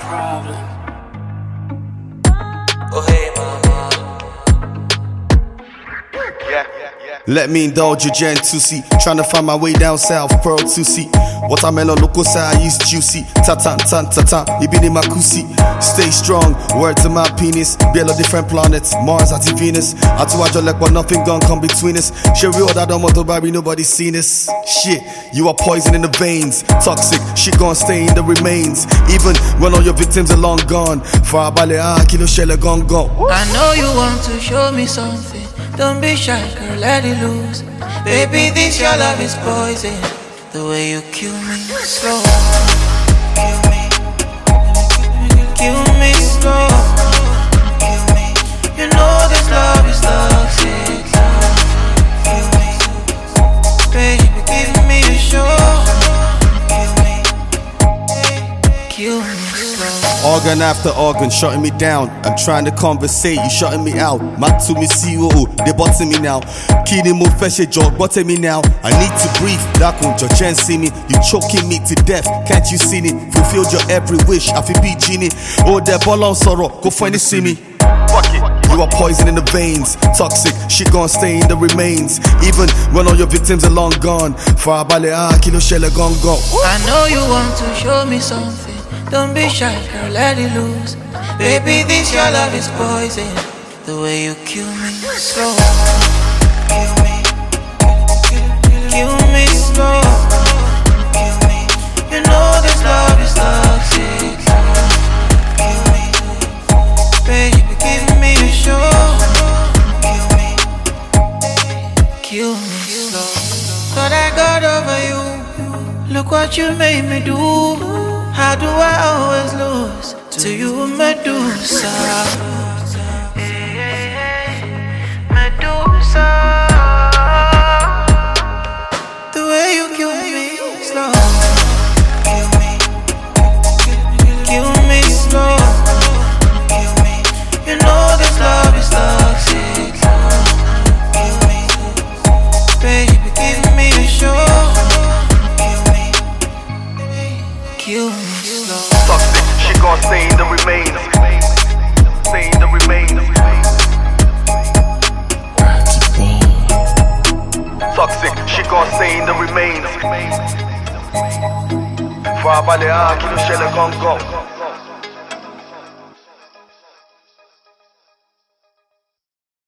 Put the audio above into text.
problem. Oh hey mama. Let me indulge your Gen 2C. Tryna find my way down south, Pearl 2C. Watermelon local side is juicy. Tatan tan tatan, you been in my kusi. Stay strong, word to my penis. Build a different planets, Mars at Venus. I to watch like but nothing gon' come between us. She real that I'm auto baby, nobody seen us. Shit, you are poison in the veins. Toxic, shit gon' stay in the remains. Even when all your victims are long gone. Far bale kilo shell gon' go. I know you want to show me something. Don't be shy, girl, let it loose. Baby, this your love is poison. The way you kill me slow. Kill me slow. Kill me. You know this love is toxic. Kill me. Baby, give me a show. Kill me slow. Organ after organ, shutting me down. I'm trying to conversate, you shutting me out. Mat to me CEO, they botting me now. Kini mo feshe jog, botting me now. I need to breathe, that won't your chance see me. You choking me to death, can't you see it? Fulfilled your every wish, I feel be genie. Oh, that ball on sorrow, go find it, see me. Fuck it. You are poison in the veins, toxic, shit gon' stay in the remains. Even when all your victims are long gone. Far bale kilo shell gon' go. I know you want to show me something. Don't be shy, girl, let it loose. Baby, this your love is poison. The way you kill me slow. Kill me. Kill me slow. Kill me. You know this love is toxic. Kill me. Baby, give me a show. Kill me. Kill me slow. Thought I got over you. Look what you made me do. How do I always lose to you, Medusa? Medusa. The way you kill me slow. Kill me. Kill me slow. Kill me. You know this love is toxic. Kill me. Baby, give me a show. Kill me slow. Toxic, she gon' stay in the remains. Stay in the remains. Toxic, she gon' stay in the remains. Far bale kilo shell gon' go.